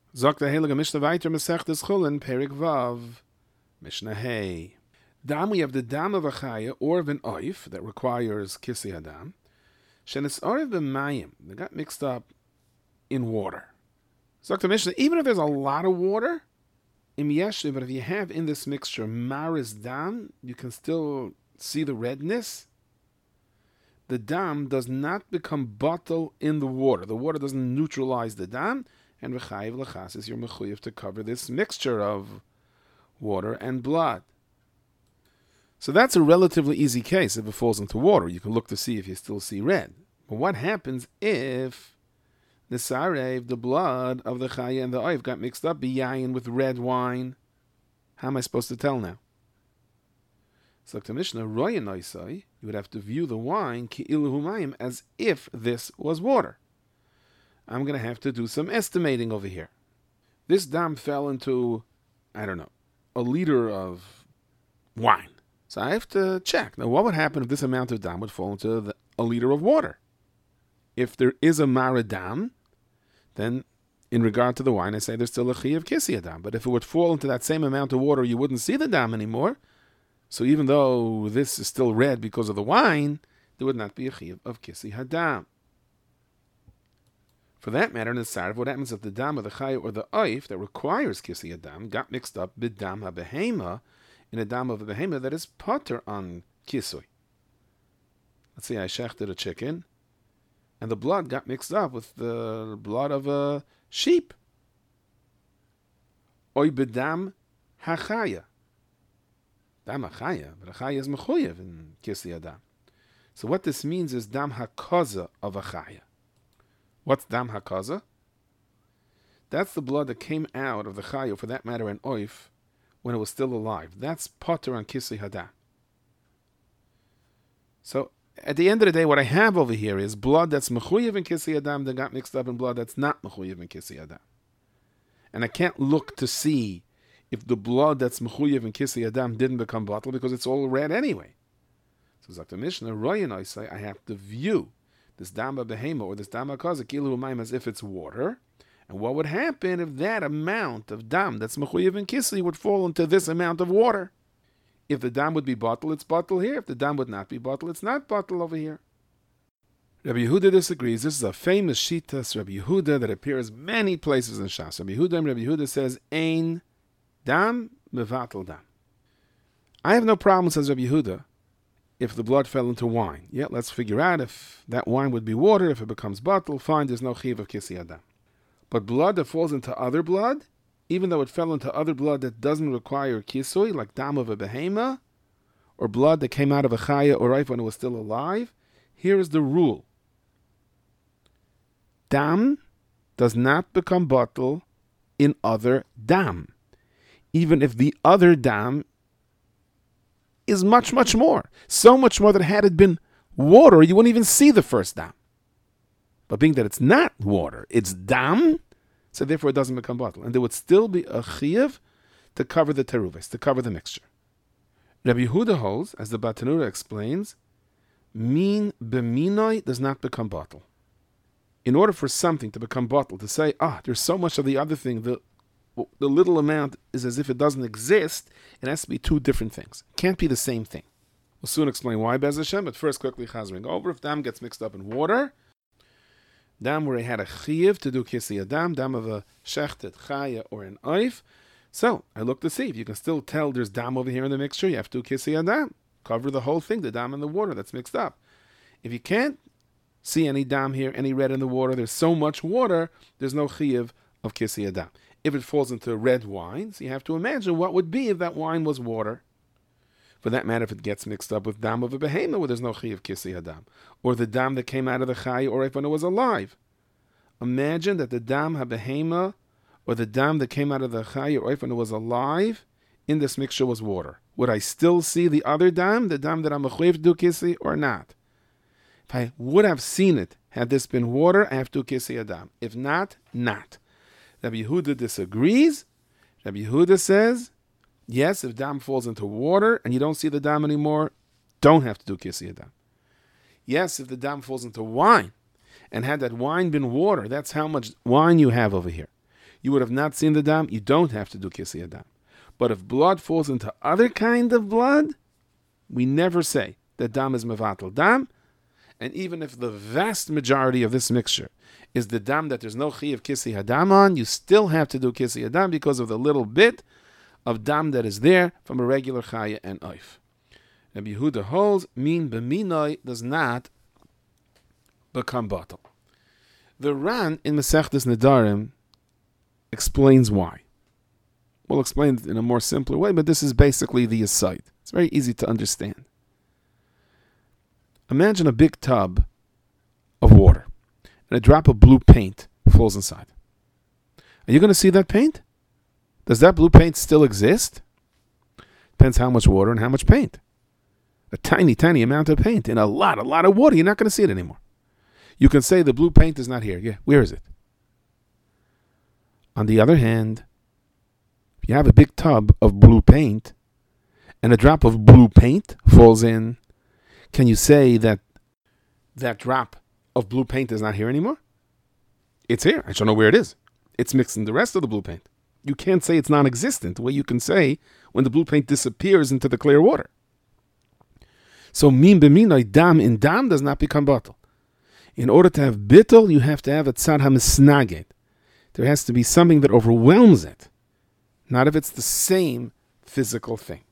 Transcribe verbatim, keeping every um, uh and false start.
Sagt der Heilige Mishnah weiter, Masechtes Chulin, Perik Vav, Mishnah Hey. Dam, we have the dam of a chaya or of an oif that requires kisi hadam. Shenis oif b'mayim, they got mixed up in water. Sagt the Mishnah, even if there's a lot of water, im yeshu, but if you have in this mixture maris dam, you can still see the redness. The dam does not become bottle in the water. The water doesn't neutralize the dam, and v'chayiv l'chas is your mechuyev to cover this mixture of water and blood. So that's a relatively easy case if it falls into water. You can look to see if you still see red. But what happens if the sarev, the blood of the chaya and the oif, got mixed up biyayin with red wine? How am I supposed to tell now? So the Mishnah, roya noisai, you would have to view the wine ki'ilu humayim as if this was water. I'm going to have to do some estimating over here. This dam fell into, I don't know, a liter of wine. So I have to check. Now, what would happen if this amount of dam would fall into the, a liter of water? If there is a mara dam, then in regard to the wine, I say there's still a chi of kisi dam. But if it would fall into that same amount of water, you wouldn't see the dam anymore. So even though this is still red because of the wine, there would not be a chi of kisi hadam. For that matter, in the sarv, what happens if the dam of the chaya or the oif that requires kisi hadam got mixed up b'dam ha-behema, in a dam of a behema that is potter on kisui? Let's say I shechted a chicken, and the blood got mixed up with the blood of a sheep. Oy b'dam ha-chaya. Dam ha-chaya, but ha-chaya is mechuyev in kisi hadam. So what this means is dam ha-kaza of a chaya. What's dam hakaza? That's the blood that came out of the chayo, for that matter, an oif, when it was still alive. That's potter on kisui hadam. So at the end of the day, what I have over here is blood that's mechuyev in kisui hadam that got mixed up in blood that's not mechuyev in kisui hadam. And I can't look to see if the blood that's mechuyev in kisui hadam didn't become bottle because it's all red anyway. So Zakta Mishnah, Royan, I say, I have to view this dama behema or this dama kaza kilu umayim as if it's water. And what would happen if that amount of dam that's mechuyev in kisi would fall into this amount of water? If the dam would be bottle, it's bottle here. If the dam would not be bottle, it's not bottle over here. Rabbi Yehuda disagrees. This is a famous shitas Rabbi Yehuda that appears many places in Shas. Rabbi Yehuda, Rabbi Yehuda says, Ein dam mevatel dam. I have no problem, says Rabbi Yehuda, if the blood fell into wine. Yeah, let's figure out if that wine would be water. If it becomes bottle, fine, there's no chiv of kisi hadam. But blood that falls into other blood, even though it fell into other blood that doesn't require kisui, like dam of a behema, or blood that came out of a chaya or oif when it was still alive, here is the rule. Dam does not become bottle in other dam, even if the other dam is much, much more. So much more that had it been water, you wouldn't even see the first dam. But being that it's not water, it's dam, so therefore it doesn't become bottle. And there would still be a chiyuv to cover the teruves, to cover the mixture. Rabbi Yehuda holds, as the Batanura explains, min b'minoi does not become bottle. In order for something to become bottle, to say, ah, there's so much of the other thing, the the little amount is as if it doesn't exist, it has to be two different things. It can't be the same thing. We'll soon explain why, Bez Hashem, but first quickly chazering over. If dam gets mixed up in water, dam where he had a chiyuv to do kisi hadam, dam of a shechted chaya or an oif. So I look to see if you can still tell there's dam over here in the mixture, you have to do kisi hadam. Cover the whole thing, the dam and the water that's mixed up. If you can't see any dam here, any red in the water, there's so much water, there's no chiyuv of kisi hadam. If it falls into red wine, so you have to imagine what would be if that wine was water. For that matter, if it gets mixed up with dam of a behema, where there's no chi of kisi hadam, or the dam that came out of the chay, or if when it was alive. Imagine that the dam ha-behema, or the dam that came out of the chay, or if when it was alive, in this mixture was water. Would I still see the other dam, the dam that I'm mechuyev to do kisi, or not? If I would have seen it, had this been water, I have to do kisi hadam. If not, not. Rabbi Yehuda disagrees. Rabbi Yehuda says, yes, if dam falls into water and you don't see the dam anymore, don't have to do kisi hadam. Yes, if the dam falls into wine, and had that wine been water, that's how much wine you have over here. you would have not seen the dam, you don't have to do Kisei Hadam. But if blood falls into other kind of blood, we never say that dam is mevatel dam. And even if the vast majority of this mixture is the dam that there's no chi of Kisei Hadam on, you still have to do Kisei Hadam because of the little bit of dam that is there from a regular chaya and oif. Rabbi Yehuda holds, min b'minoi does not become bottle. The Ran in Masechtas Nedarim explains why. We'll explain it in a more simpler way, but this is basically the aside. It's very easy to understand. Imagine a big tub of water, and a drop of blue paint falls inside. Are you going to see that paint? Does that blue paint still exist? Depends how much water and how much paint. A tiny, tiny amount of paint in a lot, a lot of water, you're not going to see it anymore. You can say the blue paint is not here. Yeah, where is it? On the other hand, if you have a big tub of blue paint and a drop of blue paint falls in, can you say that that drop of blue paint is not here anymore? It's here. I don't know where it is. It's mixed in the rest of the blue paint. You can't say it's non-existent the way you can say when the blue paint disappears into the clear water. So min b'minoi, dam in dam does not become bottle. In order to have bittul, you have to have a tzad hamisnaget. There has to be something that overwhelms it. Not if it's the same physical thing.